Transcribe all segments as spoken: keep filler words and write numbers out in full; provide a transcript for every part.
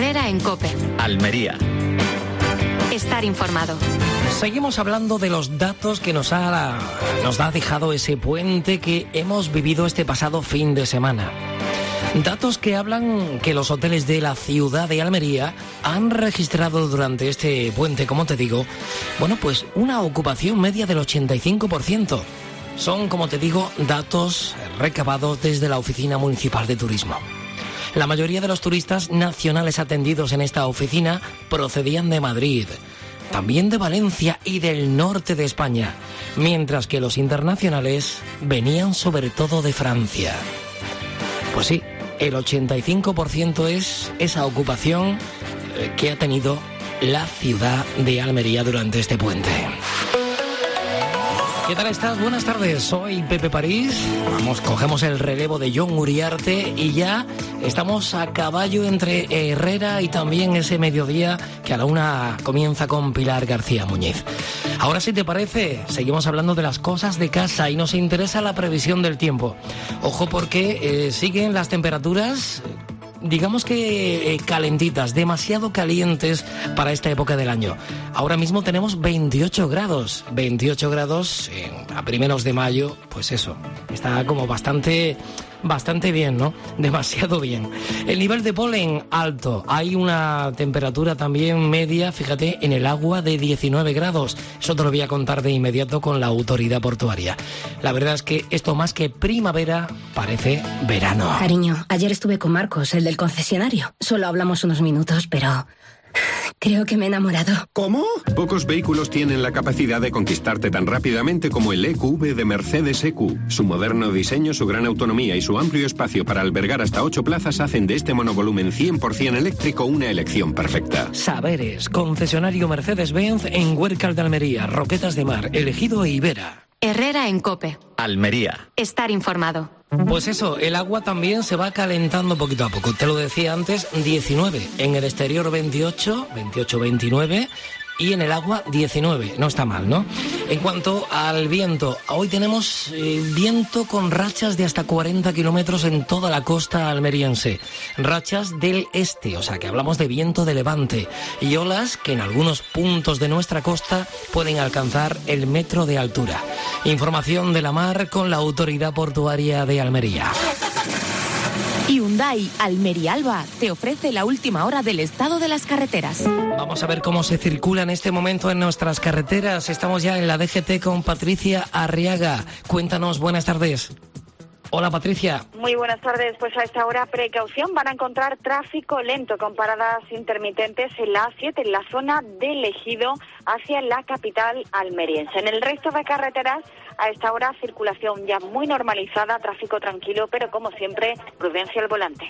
Herrera en COPE. Almería. Estar informado. Seguimos hablando de los datos que nos ha, nos ha dejado ese puente que hemos vivido este pasado fin de semana. Datos que hablan que los hoteles de la ciudad de Almería han registrado durante este puente, como te digo, bueno, pues una ocupación media del ochenta y cinco por ciento. Son, como te digo, datos recabados desde la Oficina Municipal de Turismo. La mayoría de los turistas nacionales atendidos en esta oficina procedían de Madrid, también de Valencia y del norte de España, mientras que los internacionales venían sobre todo de Francia. Pues sí, el ochenta y cinco por ciento es esa ocupación que ha tenido la ciudad de Almería durante este puente. ¿Qué tal estás? Buenas tardes, soy Pepe París. Vamos, cogemos el relevo de Jon Uriarte y ya estamos a caballo entre Herrera y también ese mediodía que a la una comienza con Pilar García Muñiz. Ahora, si te parece, seguimos hablando de las cosas de casa y nos interesa la previsión del tiempo. Ojo porque eh, siguen las temperaturas, digamos que eh, calentitas, demasiado calientes para esta época del año. Ahora mismo tenemos veintiocho grados, veintiocho grados eh, a primeros de mayo, pues eso, está como bastante... Bastante bien, ¿no? Demasiado bien. El nivel de polen alto. Hay una temperatura también media, fíjate, en el agua de diecinueve grados. Eso te lo voy a contar de inmediato con la autoridad portuaria. La verdad es que esto más que primavera parece verano. Cariño, ayer estuve con Marcos, el del concesionario. Solo hablamos unos minutos, pero... creo que me he enamorado. ¿Cómo? Pocos vehículos tienen la capacidad de conquistarte tan rápidamente como el E Q V de Mercedes E Q. Su moderno diseño, su gran autonomía y su amplio espacio para albergar hasta ocho plazas hacen de este monovolumen cien por ciento eléctrico una elección perfecta. Saberes, concesionario Mercedes-Benz en Huércal de Almería, Roquetas de Mar, El Ejido e Ibera. Herrera en COPE. Almería. Estar informado. Pues eso, el agua también se va calentando poquito a poco. Te lo decía antes, diecinueve. En el exterior veintiocho, veintiocho, veintinueve. Y en el agua diecinueve. No está mal, ¿no? En cuanto al viento, hoy tenemos eh, viento con rachas de hasta cuarenta kilómetros en toda la costa almeriense. Rachas del este, o sea que hablamos de viento de levante. Y olas que en algunos puntos de nuestra costa pueden alcanzar el metro de altura. Información de la mar con la autoridad portuaria de Almería. Hyundai Almería Alba te ofrece la última hora del estado de las carreteras. Vamos a ver cómo se circula en este momento en nuestras carreteras. Estamos ya en la D G T con Patricia Arriaga. Cuéntanos, buenas tardes. Hola, Patricia. Muy buenas tardes. Pues a esta hora, precaución, van a encontrar tráfico lento con paradas intermitentes en la A siete, en la zona del Ejido, hacia la capital almeriense. En el resto de carreteras, a esta hora, circulación ya muy normalizada, tráfico tranquilo, pero como siempre, prudencia al volante.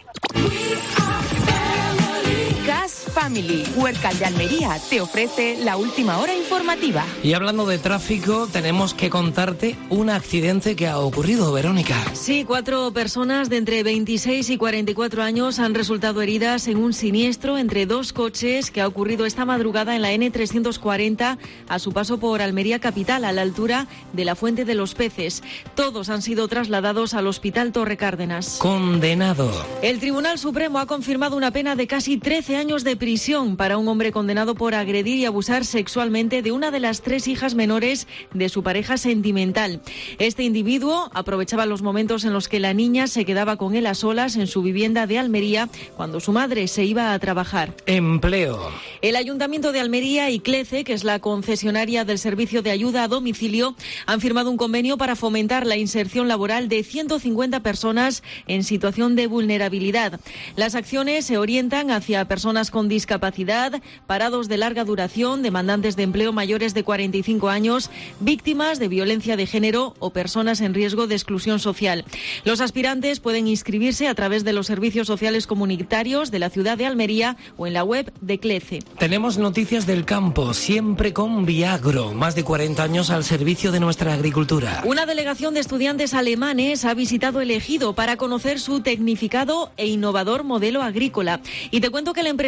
Gas Family, Huércal de Almería, te ofrece la última hora informativa. Y hablando de tráfico, tenemos que contarte un accidente que ha ocurrido, Verónica. Sí, cuatro personas de entre veintiséis y cuarenta y cuatro años han resultado heridas en un siniestro entre dos coches que ha ocurrido esta madrugada en la N trescientos cuarenta a su paso por Almería Capital, a la altura de la Fuente de los Peces. Todos han sido trasladados al Hospital Torre Cárdenas. Condenado. El Tribunal Supremo ha confirmado una pena de casi trece años de prisión para un hombre condenado por agredir y abusar sexualmente de una de las tres hijas menores de su pareja sentimental. Este individuo aprovechaba los momentos en los que la niña se quedaba con él a solas en su vivienda de Almería cuando su madre se iba a trabajar. Empleo. El Ayuntamiento de Almería y CLECE, que es la concesionaria del servicio de ayuda a domicilio, han firmado un convenio para fomentar la inserción laboral de ciento cincuenta personas en situación de vulnerabilidad. Las acciones se orientan hacia personas con discapacidad, parados de larga duración, demandantes de empleo mayores de cuarenta y cinco años, víctimas de violencia de género o personas en riesgo de exclusión social. Los aspirantes pueden inscribirse a través de los servicios sociales comunitarios de la ciudad de Almería o en la web de CLECE. Tenemos noticias del campo, siempre con Viagro, más de cuarenta años al servicio de nuestra agricultura. Una delegación de estudiantes alemanes ha visitado el Ejido para conocer su tecnificado e innovador modelo agrícola. Y te cuento que el empresario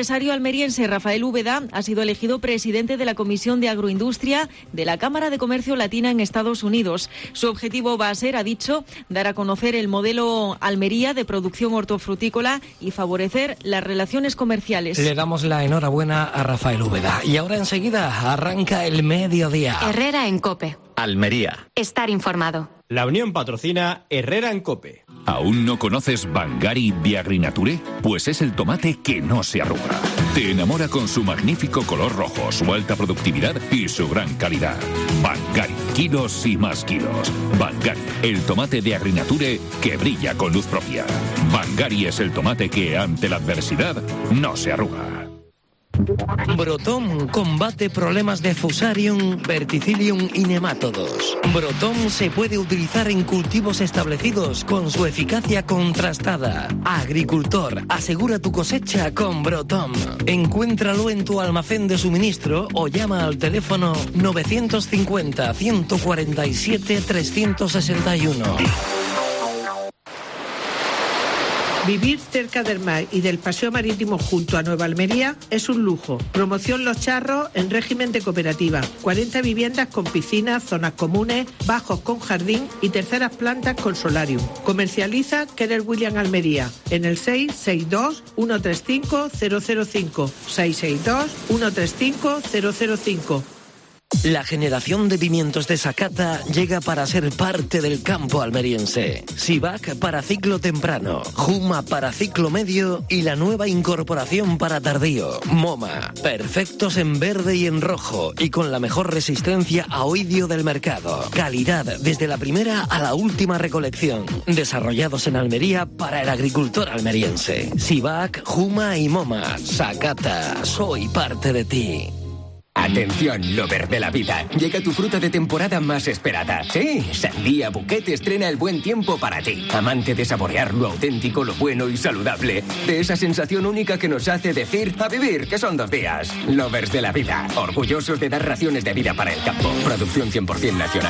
empresario almeriense Rafael Úbeda ha sido elegido presidente de la Comisión de Agroindustria de la Cámara de Comercio Latina en Estados Unidos. Su objetivo va a ser, ha dicho, dar a conocer el modelo Almería de producción hortofrutícola y favorecer las relaciones comerciales. Le damos la enhorabuena a Rafael Úbeda. Y ahora enseguida arranca el mediodía. Herrera en COPE. Almería. Estar informado. La Unión patrocina Herrera en COPE. ¿Aún no conoces Vangari Biagrinature? Pues es el tomate que no se arruga. Te enamora con su magnífico color rojo, su alta productividad y su gran calidad. Vangari, kilos y más kilos. Vangari, el tomate de Agrinature que brilla con luz propia. Vangari es el tomate que, ante la adversidad, no se arruga. Brotom combate problemas de Fusarium, Verticillium y nemátodos. Brotom se puede utilizar en cultivos establecidos con su eficacia contrastada. Agricultor, asegura tu cosecha con Brotom. Encuéntralo en tu almacén de suministro o llama al teléfono novecientos cincuenta, ciento cuarenta y siete, trescientos sesenta y uno. Vivir cerca del mar y del paseo marítimo junto a Nueva Almería es un lujo. Promoción Los Charros en régimen de cooperativa. cuarenta viviendas con piscinas, zonas comunes, bajos con jardín y terceras plantas con solarium. Comercializa Keller Williams Almería en el seis seis dos, uno tres cinco, cero cero cinco. seis seis dos, uno tres cinco, cero cero cinco. La generación de pimientos de Sakata llega para ser parte del campo almeriense. Sivac para ciclo temprano, Juma para ciclo medio y la nueva incorporación para tardío, Moma. Perfectos en verde y en rojo y con la mejor resistencia a oidio del mercado. Calidad desde la primera a la última recolección. Desarrollados en Almería para el agricultor almeriense. Sivac, Juma y Moma. Sakata, soy parte de ti. Atención, lover de la vida. Llega tu fruta de temporada más esperada. Sí, Sandía Bouquet estrena el buen tiempo para ti. Amante de saborear lo auténtico, lo bueno y saludable. De esa sensación única que nos hace decir a vivir, que son dos días. Lovers de la vida. Orgullosos de dar raciones de vida para el campo. Producción cien por ciento nacional.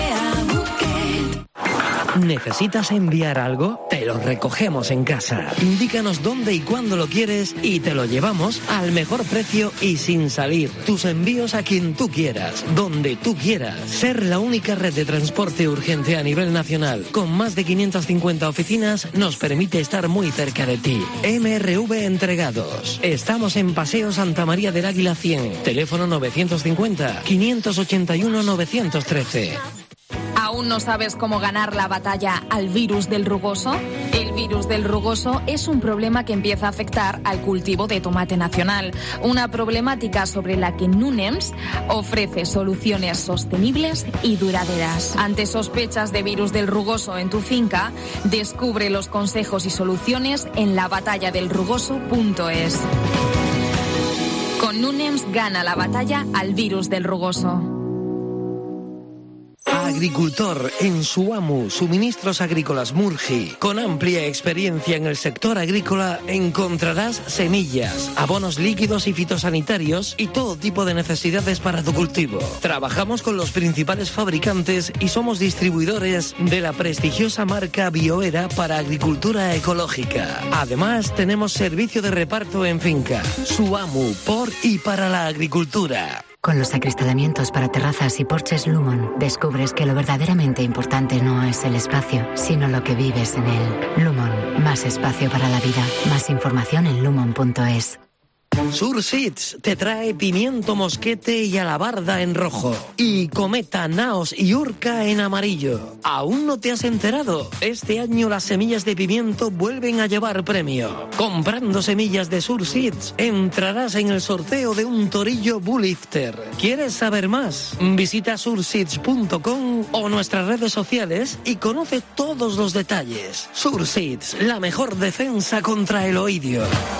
¿Necesitas enviar algo? Te lo recogemos en casa. Indícanos dónde y cuándo lo quieres y te lo llevamos al mejor precio y sin salir. Tus envíos a quien tú quieras, donde tú quieras. Ser la única red de transporte urgente a nivel nacional con más de quinientas cincuenta oficinas nos permite estar muy cerca de ti. M R V Entregados. Estamos en Paseo Santa María del Águila cien. Teléfono novecientos cincuenta, quinientos ochenta y uno, novecientos trece. ¿Aún no sabes cómo ganar la batalla al virus del rugoso? El virus del rugoso es un problema que empieza a afectar al cultivo de tomate nacional, una problemática sobre la que Nunems ofrece soluciones sostenibles y duraderas. Ante sospechas de virus del rugoso en tu finca, descubre los consejos y soluciones en la batalla del rugoso punto es. Con Nunems gana la batalla al virus del rugoso. Agricultor en Suamu, Suministros Agrícolas Murgi. Con amplia experiencia en el sector agrícola encontrarás semillas, abonos líquidos y fitosanitarios y todo tipo de necesidades para tu cultivo. Trabajamos con los principales fabricantes y somos distribuidores de la prestigiosa marca Bioera para agricultura ecológica. Además, tenemos servicio de reparto en finca. Suamu, por y para la agricultura. Con los acristalamientos para terrazas y porches Lumon, descubres que lo verdaderamente importante no es el espacio, sino lo que vives en él. Lumon, más espacio para la vida. Más información en lumon punto es. Surseeds te trae pimiento mosquete y alabarda en rojo y cometa, naos y urca en amarillo. ¿Aún no te has enterado? Este año las semillas de pimiento vuelven a llevar premio. Comprando semillas de Surseeds entrarás en el sorteo de un torillo Bullifter. ¿Quieres saber más? Visita surseeds punto com o nuestras redes sociales y conoce todos los detalles. Surseeds, la mejor defensa contra el oidio.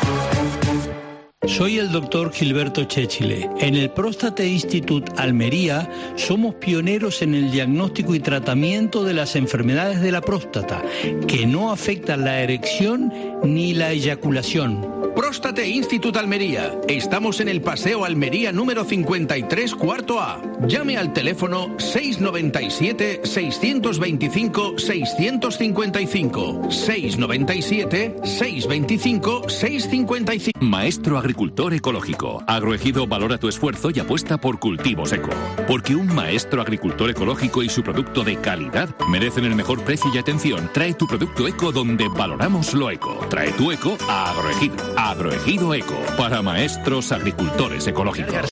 Soy el doctor Gilberto Chéchile. En el Prostate Institute Almería somos pioneros en el diagnóstico y tratamiento de las enfermedades de la próstata, que no afectan la erección ni la eyaculación. Próstate Institute Almería. Estamos en el Paseo Almería número cincuenta y tres, cuarto A. Llame al teléfono seis noventa y siete, seiscientos veinticinco, seiscientos cincuenta y cinco. seis noventa y siete, seiscientos veinticinco, seiscientos cincuenta y cinco. Maestro agricultor ecológico. Agroejido valora tu esfuerzo y apuesta por cultivos eco. Porque un maestro agricultor ecológico y su producto de calidad merecen el mejor precio y atención. Trae tu producto eco donde valoramos lo eco. Trae tu eco a Agroejido. Agroejido Eco. Para maestros agricultores ecológicos.